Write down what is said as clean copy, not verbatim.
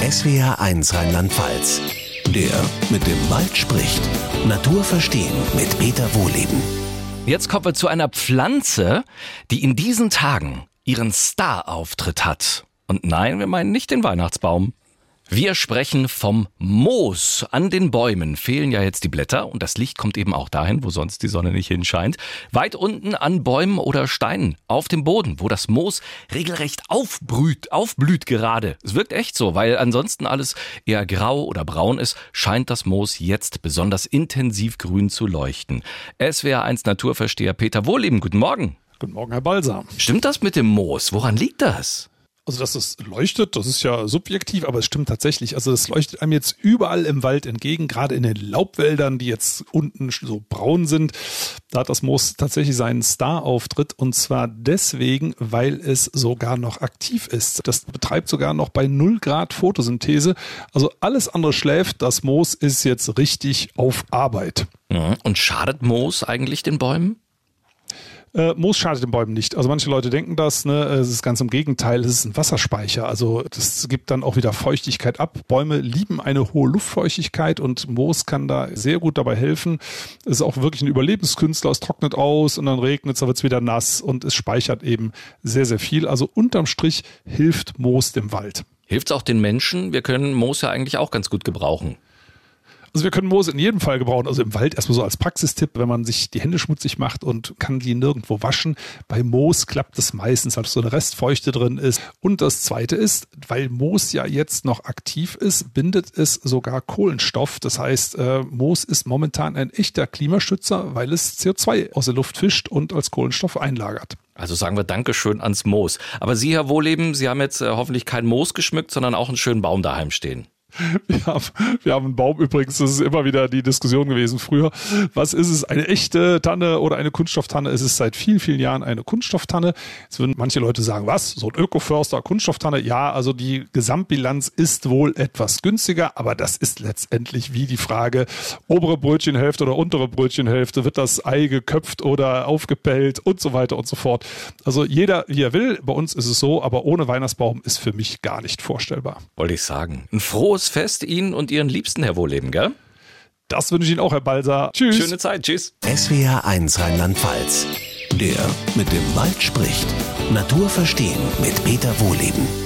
SWR1 Rheinland-Pfalz. Der mit dem Wald spricht. Natur verstehen mit Peter Wohleben. Jetzt kommen wir zu einer Pflanze, die in diesen Tagen ihren Star-Auftritt hat. Und nein, wir meinen nicht den Weihnachtsbaum. Wir sprechen vom Moos. An den Bäumen fehlen ja jetzt die Blätter und das Licht kommt eben auch dahin, wo sonst die Sonne nicht hinscheint. Weit unten an Bäumen oder Steinen, auf dem Boden, wo das Moos regelrecht aufblüht gerade. Es wirkt echt so, weil ansonsten alles eher grau oder braun ist, scheint das Moos jetzt besonders intensiv grün zu leuchten. SWR1 Naturversteher Peter Wohleben, guten Morgen. Guten Morgen, Herr Balsam. Stimmt das mit dem Moos? Woran liegt das? Also, dass es leuchtet, das ist ja subjektiv, aber es stimmt tatsächlich. Also, es leuchtet einem jetzt überall im Wald entgegen, gerade in den Laubwäldern, die jetzt unten so braun sind. Da hat das Moos tatsächlich seinen Star-Auftritt und zwar deswegen, weil es sogar noch aktiv ist. Das betreibt sogar noch bei 0 Grad Photosynthese. Also, alles andere schläft, das Moos ist jetzt richtig auf Arbeit. Und schadet Moos eigentlich den Bäumen? Moos schadet den Bäumen nicht. Also manche Leute denken das, ne? Es ist ganz im Gegenteil, es ist ein Wasserspeicher. Also das gibt dann auch wieder Feuchtigkeit ab. Bäume lieben eine hohe Luftfeuchtigkeit und Moos kann da sehr gut dabei helfen. Es ist auch wirklich ein Überlebenskünstler, es trocknet aus und dann regnet es, dann wird es wieder nass und es speichert eben sehr, sehr viel. Also unterm Strich hilft Moos dem Wald. Hilft es auch den Menschen? Wir können Moos ja eigentlich auch ganz gut gebrauchen. Also wir können Moos in jedem Fall gebrauchen, also im Wald erstmal so als Praxistipp, wenn man sich die Hände schmutzig macht und kann die nirgendwo waschen. Bei Moos klappt es meistens, weil so eine Restfeuchte drin ist. Und das Zweite ist, weil Moos ja jetzt noch aktiv ist, bindet es sogar Kohlenstoff. Das heißt, Moos ist momentan ein echter Klimaschützer, weil es CO2 aus der Luft fischt und als Kohlenstoff einlagert. Also sagen wir Dankeschön ans Moos. Aber Sie, Herr Wohleben, Sie haben jetzt hoffentlich kein Moos geschmückt, sondern auch einen schönen Baum daheim stehen. Wir haben einen Baum übrigens, das ist immer wieder die Diskussion gewesen früher. Was ist es, eine echte Tanne oder eine Kunststofftanne? Es ist seit vielen, vielen Jahren eine Kunststofftanne. Jetzt würden manche Leute sagen, was, so ein Öko-Förster, Kunststofftanne? Ja, also die Gesamtbilanz ist wohl etwas günstiger, aber das ist letztendlich wie die Frage, obere Brötchenhälfte oder untere Brötchenhälfte, wird das Ei geköpft oder aufgepellt und so weiter und so fort. Also jeder, wie er will, bei uns ist es so, aber ohne Weihnachtsbaum ist für mich gar nicht vorstellbar. Wollte ich sagen. Ein frohes Fest Ihnen und Ihren Liebsten, Herr Wohleben, gell? Das wünsche ich Ihnen auch, Herr Balser. Tschüss. Schöne Zeit. Tschüss. SWR1 Rheinland-Pfalz. Der mit dem Wald spricht. Natur verstehen mit Peter Wohleben.